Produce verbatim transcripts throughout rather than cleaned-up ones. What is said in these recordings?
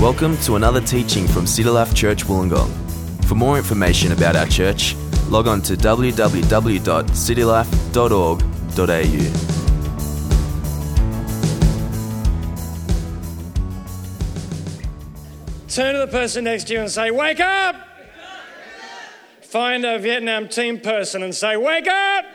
Welcome to another teaching from City Life Church Wollongong. For more information about our church, log on to w w w dot city life dot org dot a u. Turn to the person next to you and say, "Wake up!" Find a Vietnam team person and say, "Wake up!"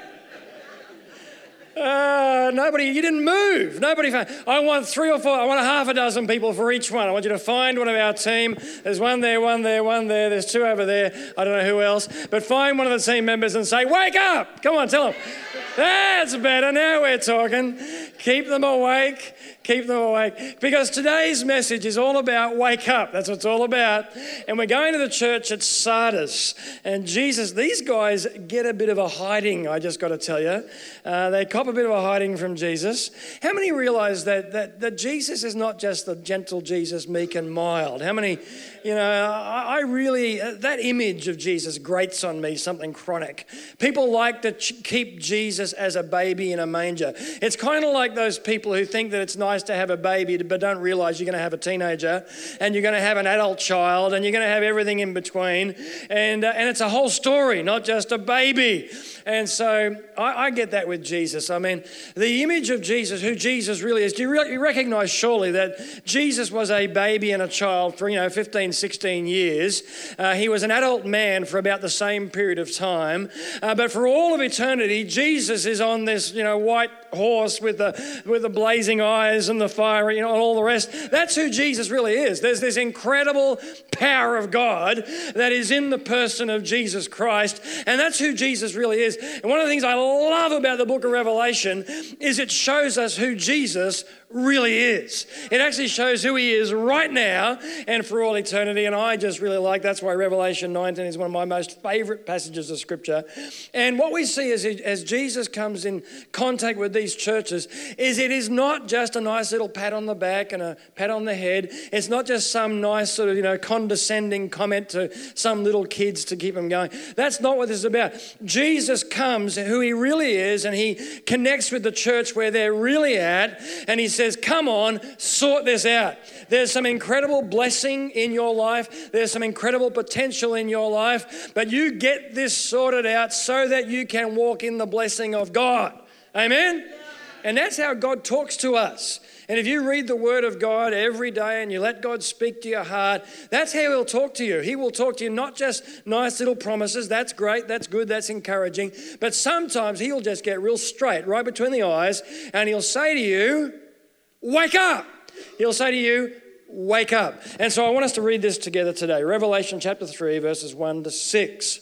Uh, nobody, you didn't move. Nobody found. I want three or four, I want a half a dozen people for each one. I want you to find one of our team. There's one there, one there, one there. There's two over there. I don't know who else. But find one of the team members and say, "Wake up!" Come on, tell them. That's better. Now we're talking. Keep them awake. Keep them awake. Because today's message is all about wake up. That's what it's all about. And we're going to the church at Sardis. And Jesus, these guys get a bit of a hiding, I just got to tell you. Uh, they cop a bit of a hiding from Jesus. How many realise that, that that Jesus is not just the gentle Jesus, meek and mild? How many, you know, I, I really, uh, that image of Jesus grates on me, something chronic. People like to ch- keep Jesus as a baby in a manger. It's kind of like those people who think that it's nice to have a baby but don't realise you're going to have a teenager and you're going to have an adult child and you're going to have everything in between. And, uh, and it's a whole story, not just a baby. And so I, I get that with Jesus. I mean, the image of Jesus, who Jesus really is, do you, re- you recognise surely that Jesus was a baby and a child for, you know, fifteen, sixteen years. Uh, he was an adult man for about the same period of time. Uh, but for all of eternity, Jesus is on this, you know, white horse with the with the blazing eyes and the fire, you know, and all the rest. That's who Jesus really is. There's this incredible power of God that is in the person of Jesus Christ, and that's who Jesus really is. And one of the things I love about the book of Revelation is it shows us who Jesus really is. It actually shows who he is right now and for all eternity, and I just really like, that's why Revelation nineteen is one of my most favourite passages of Scripture. And what we see as, as Jesus comes in contact with these churches is it is not just a nice little pat on the back and a pat on the head. It's not just some nice sort of, you know, condescending comment to some little kids to keep them going. That's not what this is about. Jesus comes who he really is, and he connects with the church where they're really at, and he says, "Come on, sort this out. There's some incredible blessing in your life. There's some incredible potential in your life, but you get this sorted out so that you can walk in the blessing of God." Amen? Yeah. And that's how God talks to us. And if you read the Word of God every day and you let God speak to your heart, that's how he'll talk to you. He will talk to you not just nice little promises. That's great, that's good, that's encouraging. But sometimes he'll just get real straight, right between the eyes, and he'll say to you, "Wake up." He'll say to you, "Wake up." And so I want us to read this together today. Revelation chapter three, verses one to six.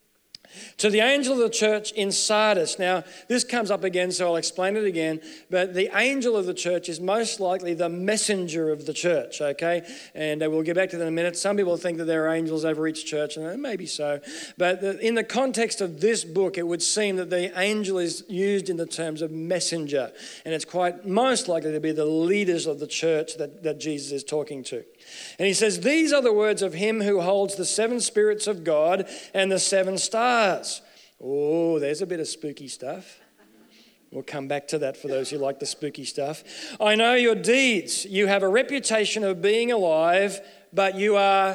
To the angel of the church in Sardis. Now, this comes up again, so I'll explain it again. But the angel of the church is most likely the messenger of the church, okay? And uh, we'll get back to that in a minute. Some people think that there are angels over each church, and maybe so. But the, in the context of this book, it would seem that the angel is used in the terms of messenger. And it's quite most likely to be the leaders of the church that, that Jesus is talking to. And he says, "These are the words of him who holds the seven spirits of God and the seven stars." Oh, there's a bit of spooky stuff. We'll come back to that for those who like the spooky stuff. "I know your deeds. You have a reputation of being alive, but you are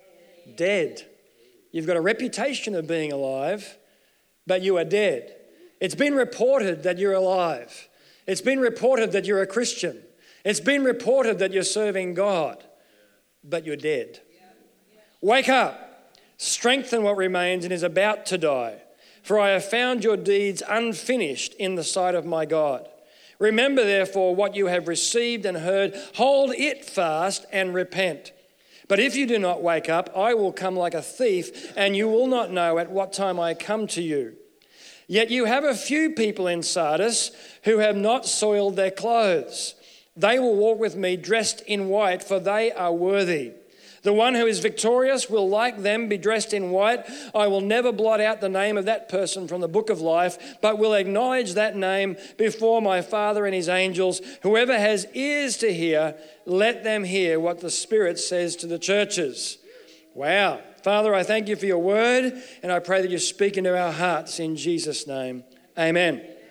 dead." You've got a reputation of being alive, but you are dead. It's been reported that you're alive. It's been reported that you're a Christian. It's been reported that you're serving God, but you're dead. Wake up, strengthen what remains and is about to die. For I have found your deeds unfinished in the sight of my God. Remember, therefore, what you have received and heard. Hold it fast and repent. But if you do not wake up, I will come like a thief, and you will not know at what time I come to you. Yet you have a few people in Sardis who have not soiled their clothes. They will walk with me dressed in white, for they are worthy. The one who is victorious will, like them, be dressed in white. I will never blot out the name of that person from the book of life, but will acknowledge that name before my Father and his angels. Whoever has ears to hear, let them hear what the Spirit says to the churches. Wow. Father, I thank you for your word, and I pray that you speak into our hearts in Jesus' name. Amen.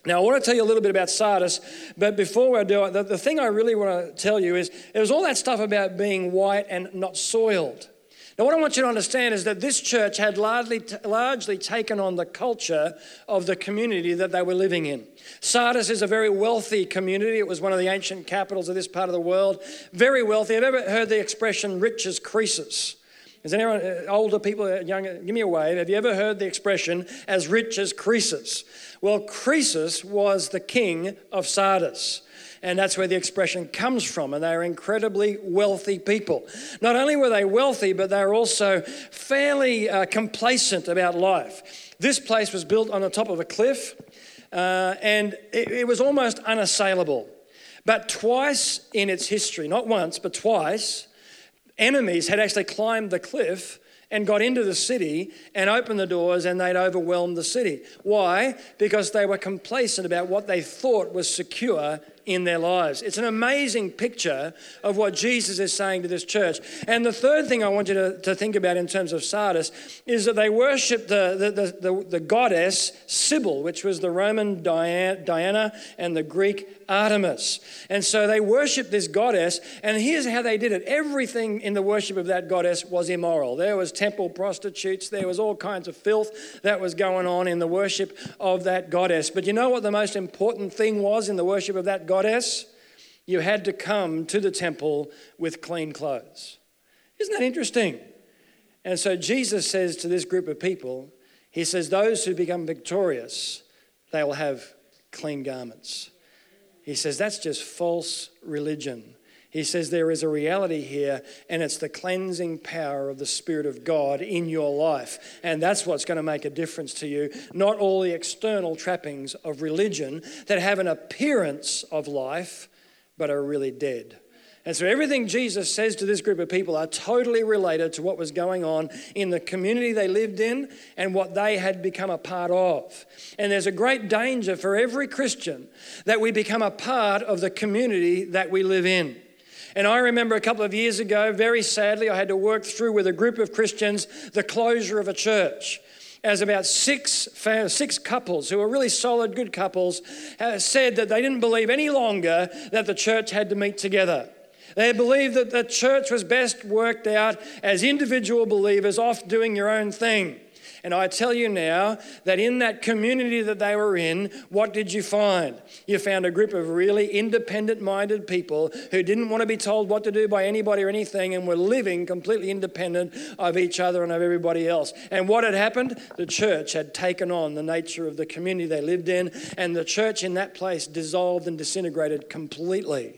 Now, I want to tell you a little bit about Sardis, but before I do it, the, the thing I really want to tell you is it was all that stuff about being white and not soiled. Now, what I want you to understand is that this church had largely, largely taken on the culture of the community that they were living in. Sardis is a very wealthy community. It was one of the ancient capitals of this part of the world. Very wealthy. Have you ever heard the expression rich as Croesus? Is anyone, older people, younger, give me a wave. Have you ever heard the expression as rich as Croesus? Well, Croesus was the king of Sardis. And that's where the expression comes from. And they are incredibly wealthy people. Not only were they wealthy, but they were also fairly uh, complacent about life. This place was built on the top of a cliff, uh, and it, it was almost unassailable. But twice in its history, not once, but twice, enemies had actually climbed the cliff and got into the city and opened the doors, and they'd overwhelmed the city. Why? Because they were complacent about what they thought was secure in their lives. It's an amazing picture of what Jesus is saying to this church. And the third thing I want you to, to think about in terms of Sardis is that they worshipped the, the, the, the, the goddess Sybil, which was the Roman Diana and the Greek Artemis. And so they worshipped this goddess, and here's how they did it. Everything in the worship of that goddess was immoral. There was temple prostitutes, there was all kinds of filth that was going on in the worship of that goddess. But you know what the most important thing was in the worship of that goddess? You had to come to the temple with clean clothes. Isn't that interesting? And so Jesus says to this group of people, he says, those who become victorious, they will have clean garments. He says that's just false religion. He says there is a reality here, and it's the cleansing power of the Spirit of God in your life. And that's what's going to make a difference to you, not all the external trappings of religion that have an appearance of life but are really dead. And so everything Jesus says to this group of people are totally related to what was going on in the community they lived in and what they had become a part of. And there's a great danger for every Christian that we become a part of the community that we live in. And I remember a couple of years ago, very sadly, I had to work through with a group of Christians the closure of a church. As about six six couples who were really solid, good couples, said that they didn't believe any longer that the church had to meet together. They believed that the church was best worked out as individual believers off doing your own thing. And I tell you now that in that community that they were in, what did you find? You found a group of really independent-minded people who didn't want to be told what to do by anybody or anything and were living completely independent of each other and of everybody else. And what had happened? The church had taken on the nature of the community they lived in, and the church in that place dissolved and disintegrated completely.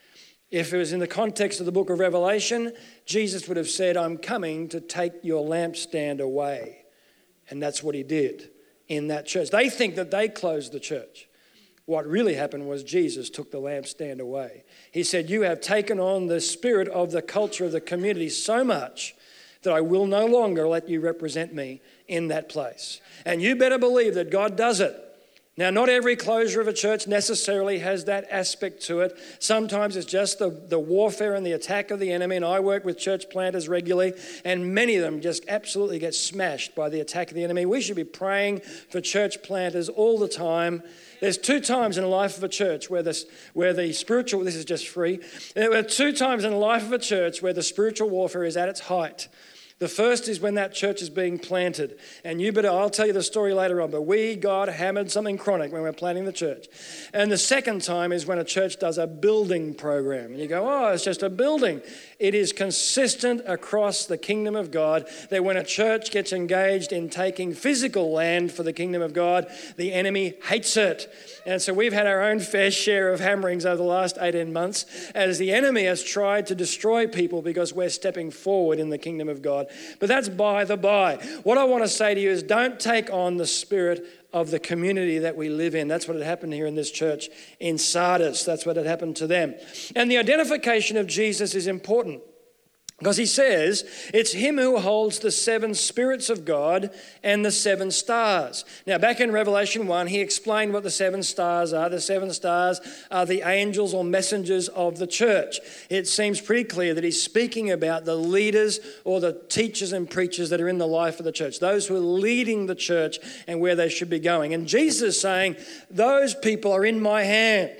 If it was in the context of the book of Revelation, Jesus would have said, I'm coming to take your lampstand away. And that's what he did in that church. They think that they closed the church. What really happened was Jesus took the lampstand away. He said, you have taken on the spirit of the culture of the community so much that I will no longer let you represent me in that place. And you better believe that God does it. Now, not every closure of a church necessarily has that aspect to it. Sometimes it's just the, the warfare and the attack of the enemy. And I work with church planters regularly, and many of them just absolutely get smashed by the attack of the enemy. We should be praying for church planters all the time. There's two times in the life of a church where, this, where the spiritual, this is just free, there are two times in the life of a church where the spiritual warfare is at its height. The first is when that church is being planted. And you better, I'll tell you the story later on, but we, God, hammered something chronic when we're planting the church. And the second time is when a church does a building program. And you go, oh, it's just a building. It is consistent across the kingdom of God that when a church gets engaged in taking physical land for the kingdom of God, the enemy hates it. And so we've had our own fair share of hammerings over the last eighteen months as the enemy has tried to destroy people because we're stepping forward in the kingdom of God. But that's by the by. What I want to say to you is don't take on the spirit of the community that we live in. That's what had happened here in this church in Sardis. That's what had happened to them. And the identification of Jesus is important. Because he says it's him who holds the seven spirits of God and the seven stars. Now, back in Revelation one, he explained what the seven stars are. The seven stars are the angels or messengers of the church. It seems pretty clear that he's speaking about the leaders or the teachers and preachers that are in the life of the church, those who are leading the church and where they should be going. And Jesus is saying, those people are in my hand.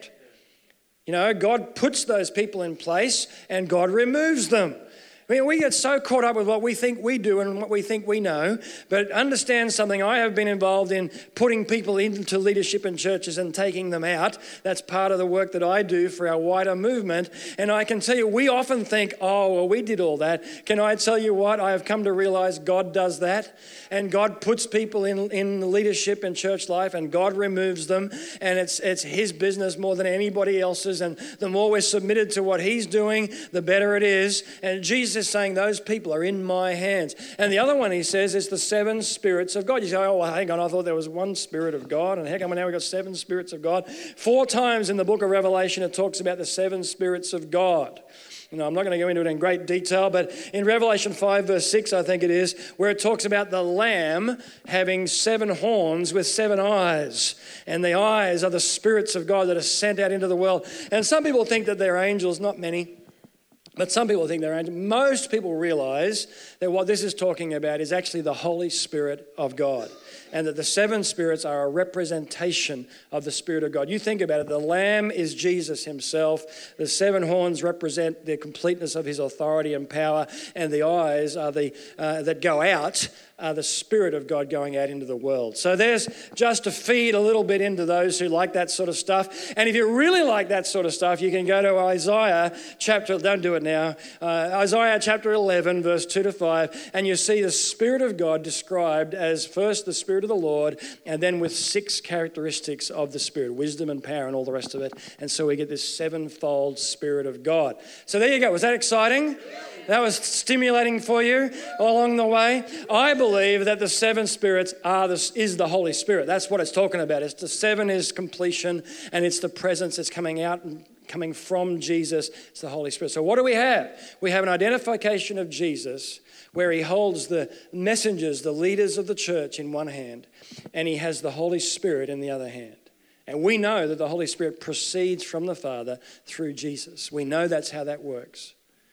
You know, God puts those people in place and God removes them. I mean, we get so caught up with what we think we do and what we think we know, but understand something. I have been involved in putting people into leadership in churches and taking them out. That's part of the work that I do for our wider movement. And I can tell you, we often think, oh, well, we did all that. Can I tell you what? I have come to realize God does that. And God puts people in, in leadership in church life and God removes them. And it's, it's his business more than anybody else's. And the more we're submitted to what he's doing, the better it is. And Jesus is saying those people are in my hands. And the other one he says is the seven spirits of God. You say, oh, well, hang on, I thought there was one spirit of God. And how come now we've got seven spirits of God? Four times in the book of Revelation it talks about the seven spirits of God. You know, I'm not going to go into it in great detail, but in Revelation five verse six, I think it is, where it talks about the Lamb having seven horns with seven eyes. And the eyes are the spirits of God that are sent out into the world. And some people think that they're angels, not many. But some people think they're angels. Most people realize that what this is talking about is actually the Holy Spirit of God. And that the seven spirits are a representation of the Spirit of God. You think about it, the Lamb is Jesus himself. The seven horns represent the completeness of his authority and power. And the eyes are the uh, that go out are the Spirit of God going out into the world. So there's just to feed a little bit into those who like that sort of stuff. And if you really like that sort of stuff, you can go to Isaiah chapter, don't do it now, uh, Isaiah chapter eleven, verse two to five, and you see the Spirit of God described as first the Spirit of the Lord, and then with six characteristics of the Spirit, wisdom and power and all the rest of it. And so we get this sevenfold Spirit of God. So there you go. Was that exciting? That was stimulating for you along the way. I believe that the seven spirits are the, is the Holy Spirit. That's what it's talking about. It's the seven is completion, and it's the presence that's coming out and coming from Jesus. It's the Holy Spirit. So what do we have? We have an identification of Jesus where he holds the messengers, the leaders of the church in one hand, and he has the Holy Spirit in the other hand. And we know that the Holy Spirit proceeds from the Father through Jesus. We know that's how that works.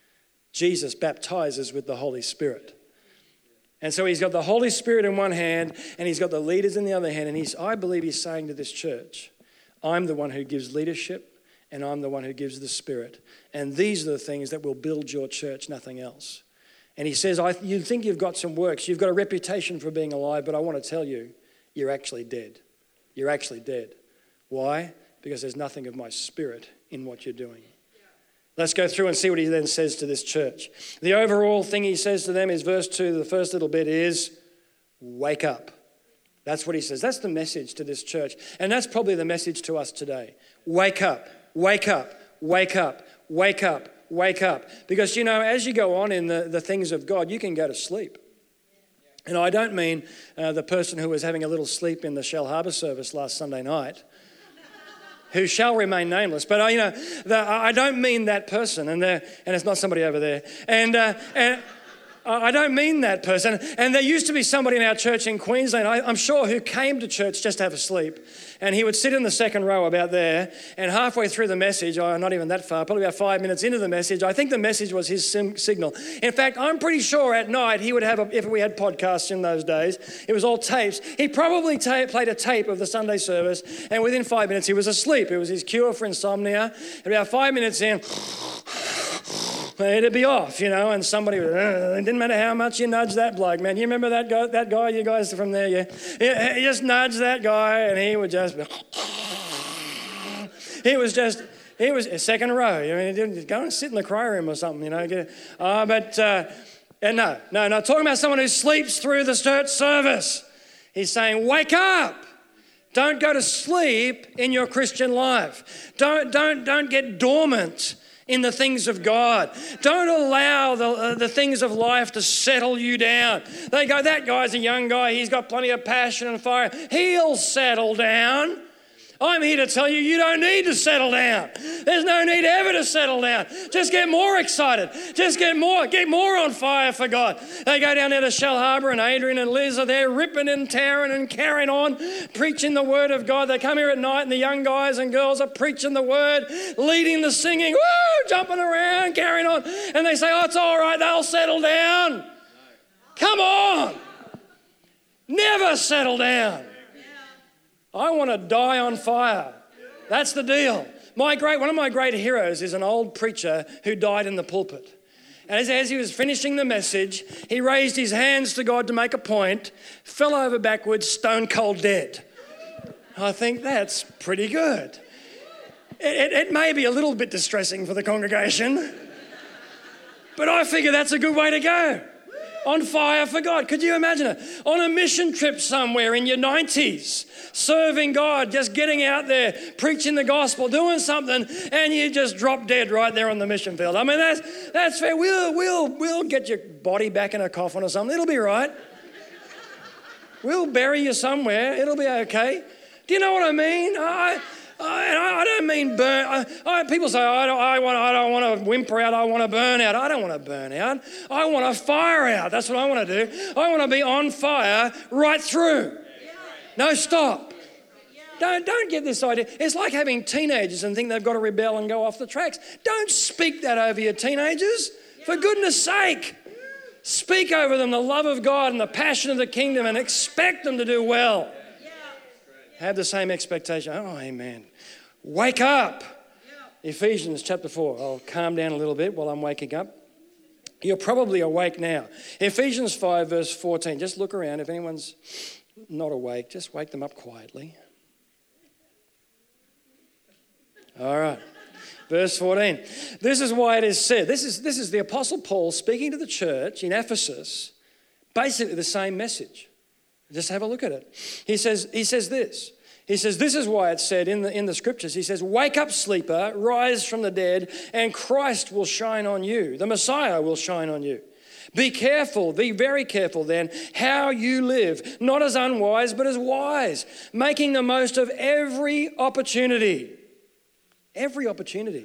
Jesus baptizes with the Holy Spirit. And so he's got the Holy Spirit in one hand and he's got the leaders in the other hand. And he's, I believe he's saying to this church, I'm the one who gives leadership and I'm the one who gives the Spirit. And these are the things that will build your church, nothing else. And he says, I, you think you've got some works. You've got a reputation for being alive, but I want to tell you, you're actually dead. You're actually dead. Why? Because there's nothing of my Spirit in what you're doing. Let's go through and see what he then says to this church. The overall thing he says to them is verse two. The first little bit is, wake up. That's what he says. That's the message to this church. And that's probably the message to us today. Wake up, wake up, wake up, wake up, wake up. Because, you know, as you go on in the, the things of God, you can go to sleep. And I don't mean uh, the person who was having a little sleep in the Shell Harbour service last Sunday night, who shall remain nameless. But, uh, you know, the, I don't mean that person, and and it's not somebody over there. And uh, and I don't mean that person. And there used to be somebody in our church in Queensland, I, I'm sure, who came to church just to have a sleep. And he would sit in the second row about there, and halfway through the message, oh, not even that far, probably about five minutes into the message, I think the message was his sim- signal. In fact, I'm pretty sure at night he would have, a, if we had podcasts in those days, it was all tapes. He probably ta- played a tape of the Sunday service, and within five minutes he was asleep. It was his cure for insomnia. And about five minutes in, it'd be off, you know, and somebody would, uh, it didn't matter how much you nudged that bloke, man. You remember that guy, that guy, you guys are from there, yeah? You, you just nudge that guy and he would just be, he was just, he was a second row. I mean, he didn't go and sit in the cry room or something, you know. Get, uh, but, uh, and no, no, no, talking about someone who sleeps through the church service. He's saying, wake up. Don't go to sleep in your Christian life. Don't, don't, don't get dormant in the things of God. Don't allow the, uh, the things of life to settle you down. They go, that guy's a young guy. He's got plenty of passion and fire. He'll settle down. I'm here to tell you, you don't need to settle down. There's no need ever to settle down. Just get more excited. Just get more, get more on fire for God. They go down there to Shell Harbour, and Adrian and Liz are there ripping and tearing and carrying on, preaching the word of God. They come here at night, and the young guys and girls are preaching the word, leading the singing, woo, jumping around, carrying on. And they say, oh, it's all right, they'll settle down. Come on. Never settle down. I want to die on fire. That's the deal. My great, one of my great heroes is an old preacher who died in the pulpit. And as, as he was finishing the message, he raised his hands to God to make a point, fell over backwards, stone cold dead. I think that's pretty good. It, it, it may be a little bit distressing for the congregation, but I figure that's a good way to go. On fire for God. Could you imagine it? On a mission trip somewhere in your nineties, serving God, just getting out there, preaching the gospel, doing something, and you just drop dead right there on the mission field. I mean, that's that's fair. We'll, we'll, we'll get your body back in a coffin or something. It'll be right. We'll bury you somewhere. It'll be okay. Do you know what I mean? I... I, I don't mean burn. I, I, people say, I don't, I, want, I don't want to whimper out. I want to burn out. I don't want to burn out. I want to fire out. That's what I want to do. I want to be on fire right through. No stop. Don't, don't get this idea. It's like having teenagers and think they've got to rebel and go off the tracks. Don't speak that over your teenagers. For goodness sake. Speak over them the love of God and the passion of the kingdom and expect them to do well. Have the same expectation. Oh, amen. Wake up. Yeah. Ephesians chapter four. I'll calm down a little bit while I'm waking up. You're probably awake now. Ephesians five verse fourteen. Just look around. If anyone's not awake, just wake them up quietly. All right. Verse fourteen. This is why it is said. This is, this is the Apostle Paul speaking to the church in Ephesus. Basically the same message. Just have a look at it. He says, he says this. He says, this is why it's said in the, in the scriptures. He says, wake up, sleeper, rise from the dead, and Christ will shine on you. The Messiah will shine on you. Be careful, be very careful then, how you live, not as unwise, but as wise, making the most of every opportunity. Every opportunity.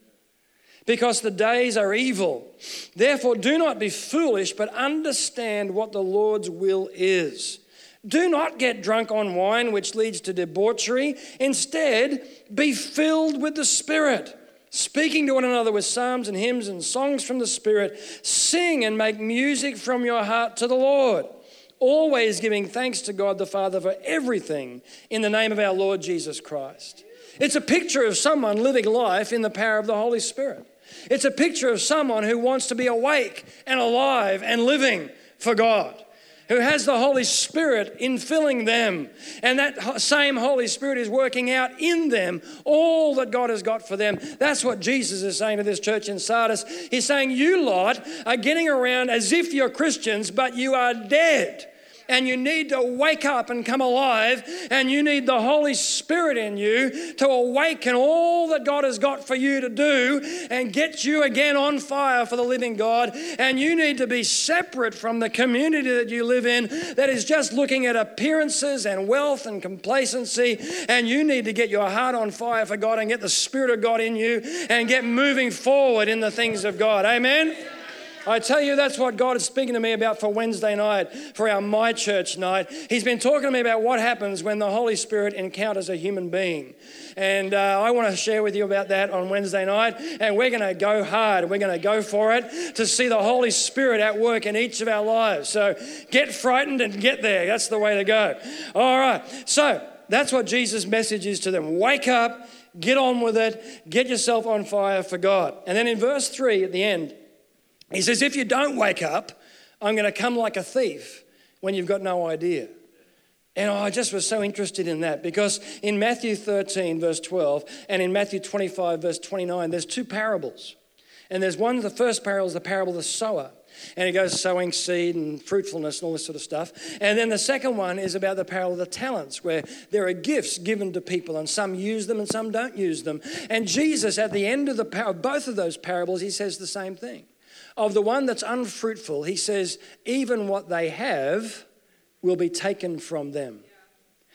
Because the days are evil. Therefore, do not be foolish, but understand what the Lord's will is. Do not get drunk on wine, which leads to debauchery. Instead, be filled with the Spirit, speaking to one another with psalms and hymns and songs from the Spirit. Sing and make music from your heart to the Lord, always giving thanks to God the Father for everything in the name of our Lord Jesus Christ. It's a picture of someone living life in the power of the Holy Spirit. It's a picture of someone who wants to be awake and alive and living for God, who has the Holy Spirit infilling them. And that same Holy Spirit is working out in them all that God has got for them. That's what Jesus is saying to this church in Sardis. He's saying, you lot are getting around as if you're Christians, but you are dead. And you need to wake up and come alive, and you need the Holy Spirit in you to awaken all that God has got for you to do and get you again on fire for the living God. And you need to be separate from the community that you live in that is just looking at appearances and wealth and complacency. And you need to get your heart on fire for God and get the Spirit of God in you and get moving forward in the things of God. Amen? I tell you, that's what God is speaking to me about for Wednesday night, for our My Church night. He's been talking to me about what happens when the Holy Spirit encounters a human being. And uh, I want to share with you about that on Wednesday night. And we're going to go hard. We're going to go for it to see the Holy Spirit at work in each of our lives. So get frightened and get there. That's the way to go. All right. So that's what Jesus' message is to them. Wake up, get on with it, get yourself on fire for God. And then in verse three at the end, he says, if you don't wake up, I'm going to come like a thief when you've got no idea. And I just was so interested in that because in Matthew thirteen, verse twelve, and in Matthew twenty-five, verse twenty-nine, there's two parables. And there's one, the first parable is the parable of the sower. And it goes sowing seed and fruitfulness and all this sort of stuff. And then the second one is about the parable of the talents, where there are gifts given to people and some use them and some don't use them. And Jesus, at the end of the par- both of those parables, he says the same thing. Of the one that's unfruitful, he says, even what they have will be taken from them.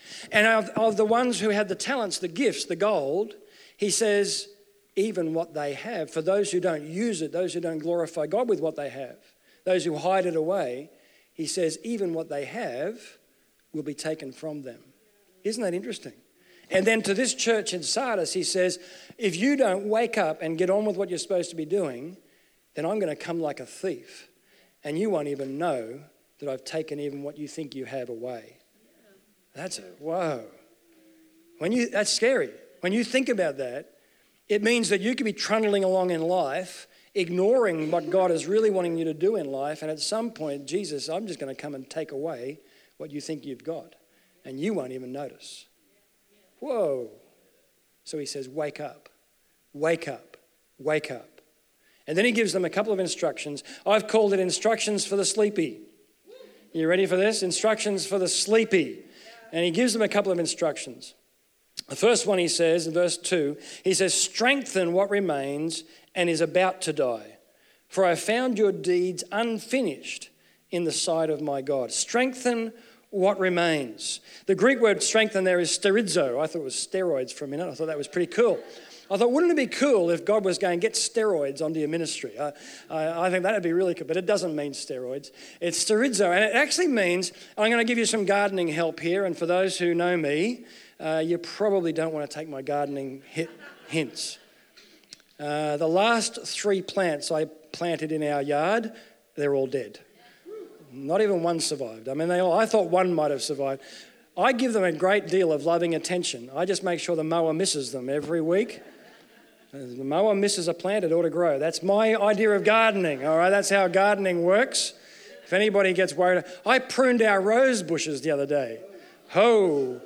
And of, of the ones who had the talents, the gifts, the gold, he says, even what they have, for those who don't use it, those who don't glorify God with what they have, those who hide it away, he says, even what they have will be taken from them. Isn't that interesting? And then to this church in Sardis, he says, if you don't wake up and get on with what you're supposed to be doing, then I'm going to come like a thief, and you won't even know that I've taken even what you think you have away. That's a, whoa. When you, that's scary. When you think about that, it means that you could be trundling along in life, ignoring what God is really wanting you to do in life, and at some point, Jesus, I'm just going to come and take away what you think you've got, and you won't even notice. Whoa. So he says, wake up, wake up, wake up. And then he gives them a couple of instructions. I've called it instructions for the sleepy. You ready for this? Instructions for the sleepy. And he gives them a couple of instructions. The first one he says, in verse two, he says, strengthen what remains and is about to die. For I found your deeds unfinished in the sight of my God. Strengthen what remains. The Greek word strengthen there is sterizo. I thought it was steroids for a minute. I thought that was pretty cool. I thought, wouldn't it be cool if God was going, get steroids onto your ministry? I, I, I think that would be really cool, but it doesn't mean steroids. It's sterizo, and it actually means, I'm going to give you some gardening help here, and for those who know me, uh, you probably don't want to take my gardening hit, hints. Uh, the last three plants I planted in our yard, they're all dead. Not even one survived. I mean, they all, I thought one might have survived. I give them a great deal of loving attention. I just make sure the mower misses them every week. If the mower misses a plant, it ought to grow. That's my idea of gardening, all right? That's how gardening works. If anybody gets worried, I pruned our rose bushes the other day. Ho!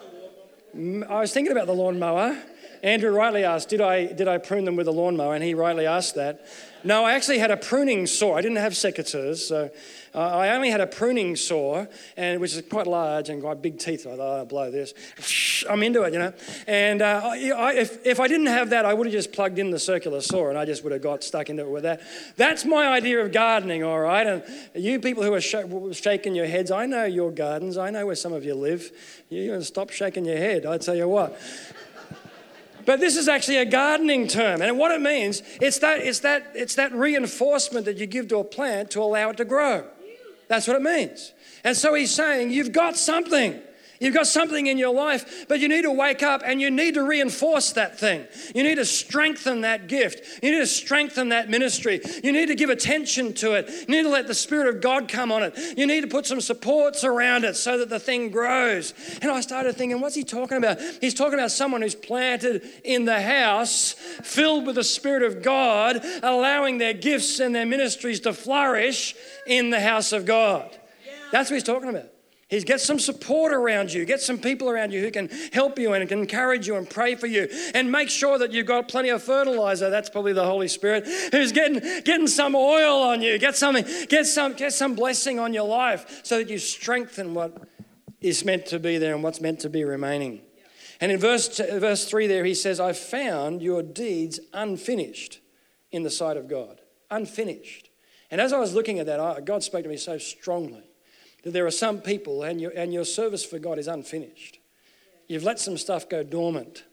I was thinking about the lawnmower. Andrew rightly asked, did I did I prune them with a lawnmower? And he rightly asked that. No, I actually had a pruning saw. I didn't have secateurs, so uh, I only had a pruning saw, and which is quite large and quite big teeth. I thought, oh, I'll blow this. I'm into it, you know. And uh, I, if, if I didn't have that, I would have just plugged in the circular saw, and I just would have got stuck into it with that. That's my idea of gardening, all right? And you people who are sh- shaking your heads, I know your gardens. I know where some of you live. You're going to stop shaking your head, I tell you what. But this is actually a gardening term, and what it means, it's that, it's that, it's that reinforcement that you give to a plant to allow it to grow. That's what it means. And so he's saying, you've got something. You've got something in your life, but you need to wake up and you need to reinforce that thing. You need to strengthen that gift. You need to strengthen that ministry. You need to give attention to it. You need to let the Spirit of God come on it. You need to put some supports around it so that the thing grows. And I started thinking, what's he talking about? He's talking about someone who's planted in the house, filled with the Spirit of God, allowing their gifts and their ministries to flourish in the house of God. That's what he's talking about. He's get some support around you, get some people around you who can help you and can encourage you and pray for you, and make sure that you've got plenty of fertilizer. That's probably the Holy Spirit who's getting getting some oil on you. Get something, get some, get some blessing on your life so that you strengthen what is meant to be there and what's meant to be remaining. And in verse verse three there, he says, "I've found your deeds unfinished in the sight of God." Unfinished. And as I was looking at that, God spoke to me so strongly that there are some people and your, and your service for God is unfinished. You've let some stuff go dormant.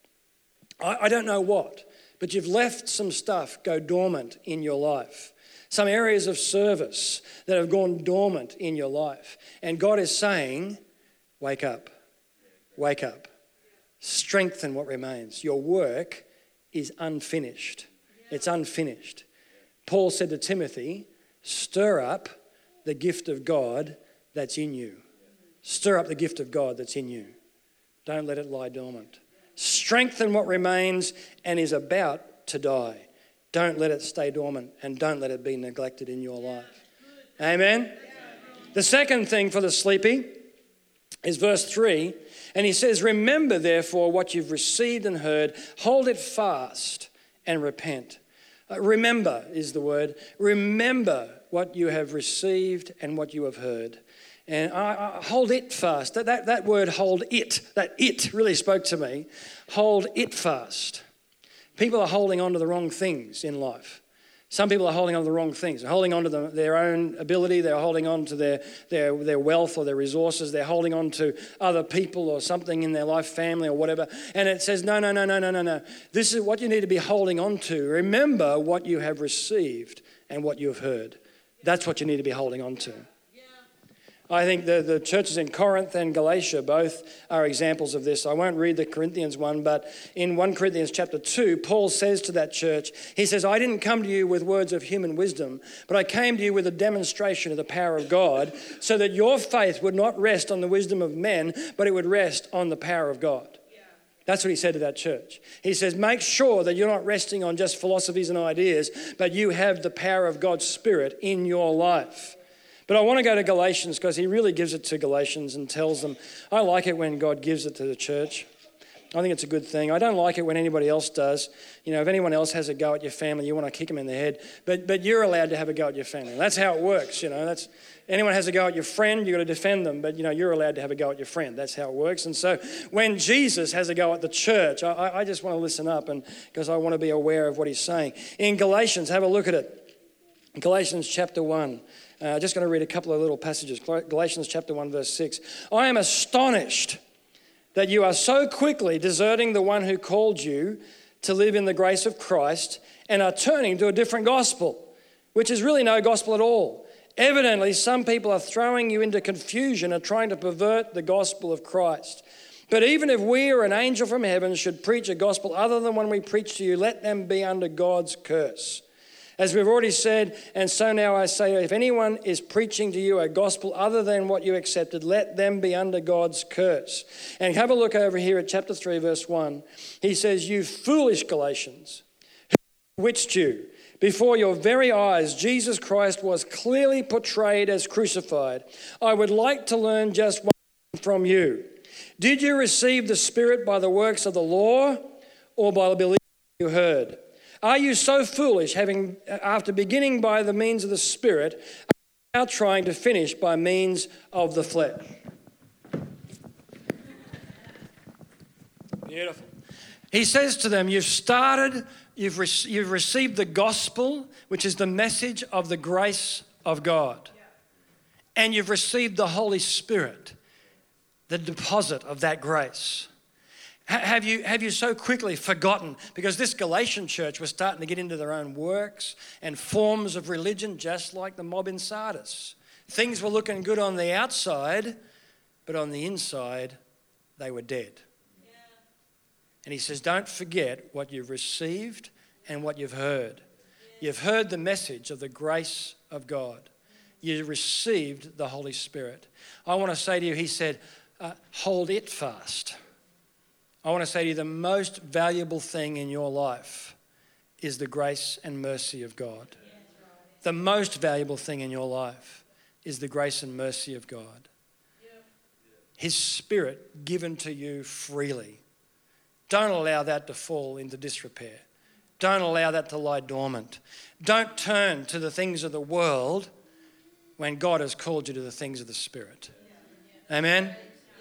I, I don't know what, but you've left some stuff go dormant in your life. Some areas of service that have gone dormant in your life. And God is saying, wake up, wake up. Strengthen what remains. Your work is unfinished. It's unfinished. Paul said to Timothy, stir up the gift of God that's in you. Stir up the gift of God that's in you. Don't let it lie dormant. Strengthen what remains and is about to die. Don't let it stay dormant and don't let it be neglected in your life. Amen? The second thing for the sleepy is verse three. And he says, remember therefore what you've received and heard. Hold it fast and repent. Uh, remember is the word. Remember what you have received and what you have heard. And I, I, hold it fast. That, that, that word hold it, that it really spoke to me. Hold it fast. People are holding on to the wrong things in life. Some people are holding on to the wrong things. They're holding on to the, their own ability. They're holding on to their, their, their wealth or their resources. They're holding on to other people or something in their life, family or whatever. And it says, no, no, no, no, no, no, no. This is what you need to be holding on to. Remember what you have received and what you have heard. That's what you need to be holding on to. I think the, the churches in Corinth and Galatia both are examples of this. I won't read the Corinthians one, but in First Corinthians chapter two, Paul says to that church, he says, I didn't come to you with words of human wisdom, but I came to you with a demonstration of the power of God, so that your faith would not rest on the wisdom of men, but it would rest on the power of God. That's what he said to that church. He says, make sure that you're not resting on just philosophies and ideas, but you have the power of God's Spirit in your life. But I want to go to Galatians because he really gives it to Galatians and tells them, I like it when God gives it to the church. I think it's a good thing. I don't like it when anybody else does. You know, if anyone else has a go at your family, you want to kick them in the head. But but you're allowed to have a go at your family. That's how it works, you know. That's anyone has a go at your friend, you've got to defend them. But, you know, you're allowed to have a go at your friend. That's how it works. And so when Jesus has a go at the church, I, I just want to listen up and because I want to be aware of what he's saying. In Galatians, have a look at it. Galatians chapter one. Uh, just going to read a couple of little passages. Galatians chapter one, verse six. I am astonished that you are so quickly deserting the one who called you to live in the grace of Christ and are turning to a different gospel, which is really no gospel at all. Evidently, some people are throwing you into confusion and trying to pervert the gospel of Christ. But even if we or an angel from heaven should preach a gospel other than one we preach to you, let them be under God's curse. As we've already said, and so now I say, if anyone is preaching to you a gospel other than what you accepted, let them be under God's curse. And have a look over here at chapter three, verse one. He says, you foolish Galatians, who bewitched you? Before your very eyes, Jesus Christ was clearly portrayed as crucified. I would like to learn just one thing from you. Did you receive the Spirit by the works of the law or by the belief you heard? Are you so foolish, having after beginning by the means of the Spirit, are now trying to finish by means of the flesh? Beautiful. He says to them, you've started, you've, re- you've received the gospel, which is the message of the grace of God. And you've received the Holy Spirit, the deposit of that grace. Have you, have you so quickly forgotten? Because this Galatian church was starting to get into their own works and forms of religion, just like the mob in Sardis. Things were looking good on the outside, but on the inside, they were dead. Yeah. And he says, don't forget what you've received and what you've heard. Yeah. You've heard the message of the grace of God. You received the Holy Spirit. I want to say to you, he said, uh, hold it fast. I want to say to you, the most valuable thing in your life is the grace and mercy of God. The most valuable thing in your life is the grace and mercy of God. His Spirit given to you freely. Don't allow that to fall into disrepair. Don't allow that to lie dormant. Don't turn to the things of the world when God has called you to the things of the Spirit. Amen?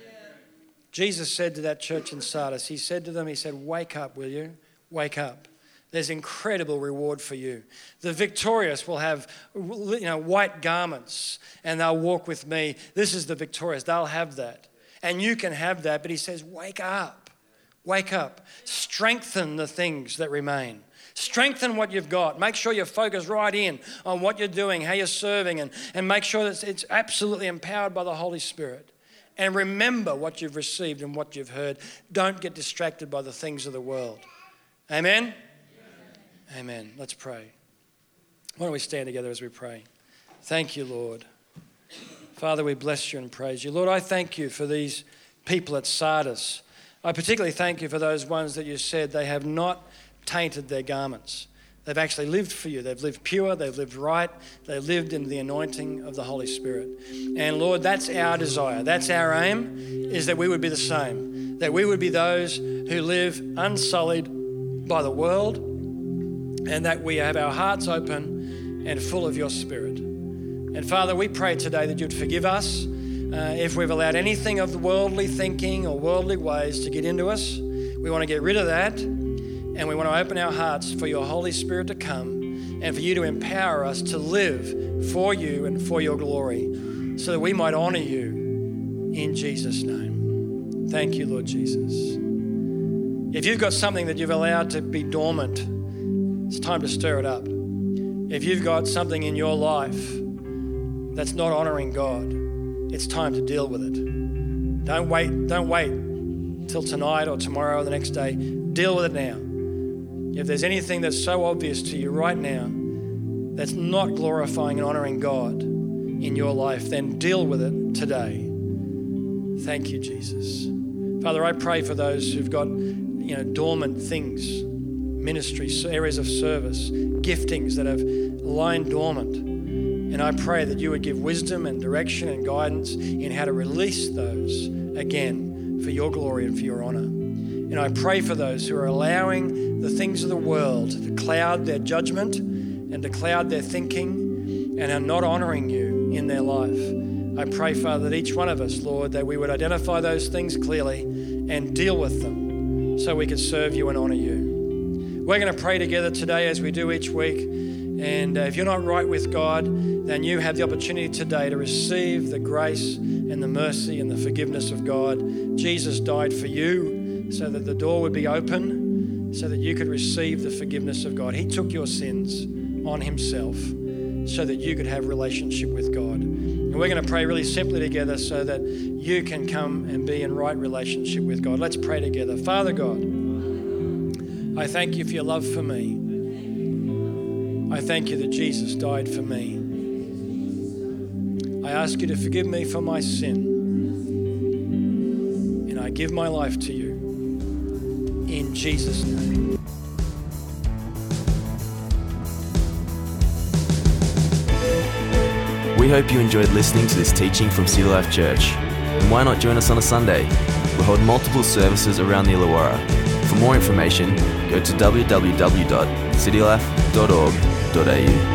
Jesus said to that church in Sardis, he said to them, he said, wake up, will you? Wake up. There's incredible reward for you. The victorious will have, you know, white garments and they'll walk with me. This is the victorious. They'll have that. And you can have that. But he says, wake up. Wake up. Strengthen the things that remain. Strengthen what you've got. Make sure you're focused right in on what you're doing, how you're serving, and, and make sure that it's absolutely empowered by the Holy Spirit. And remember what you've received and what you've heard. Don't get distracted by the things of the world. Amen? Amen. Amen. Let's pray. Why don't we stand together as we pray? Thank you, Lord. Father, we bless you and praise you. Lord, I thank you for these people at Sardis. I particularly thank you for those ones that you said they have not tainted their garments. They've actually lived for you. They've lived pure. They've lived right. They've lived in the anointing of the Holy Spirit. And Lord, that's our desire. That's our aim, is that we would be the same. That we would be those who live unsullied by the world and that we have our hearts open and full of your Spirit. And Father, we pray today that you'd forgive us uh, if we've allowed anything of the worldly thinking or worldly ways to get into us. We want to get rid of that. And we want to open our hearts for your Holy Spirit to come and for you to empower us to live for you and for your glory so that we might honor you in Jesus' name. Thank you, Lord Jesus. If you've got something that you've allowed to be dormant, it's time to stir it up. If you've got something in your life that's not honoring God, it's time to deal with it. Don't wait, don't wait till tonight or tomorrow or the next day. Deal with it now. If there's anything that's so obvious to you right now that's not glorifying and honoring God in your life, then deal with it today. Thank you, Jesus. Father, I pray for those who've got, you know, dormant things, ministries, areas of service, giftings that have lying dormant. And I pray that you would give wisdom and direction and guidance in how to release those again for your glory and for your honor. And I pray for those who are allowing the things of the world to cloud their judgment and to cloud their thinking and are not honoring you in their life. I pray, Father, that each one of us, Lord, that we would identify those things clearly and deal with them so we can serve you and honor you. We're going to pray together today as we do each week. And uh, if you're not right with God, then you have the opportunity today to receive the grace and the mercy and the forgiveness of God. Jesus died for you so that the door would be open, so that you could receive the forgiveness of God. He took your sins on himself so that you could have relationship with God. And we're going to pray really simply together so that you can come and be in right relationship with God. Let's pray together. Father God, I thank you for your love for me. I thank you that Jesus died for me. I ask you to forgive me for my sin. And I give my life to you. In Jesus' name. We hope you enjoyed listening to this teaching from City Life Church. And why not join us on a Sunday? We hold multiple services around the Illawarra. For more information, go to w w w dot city life dot org dot a u.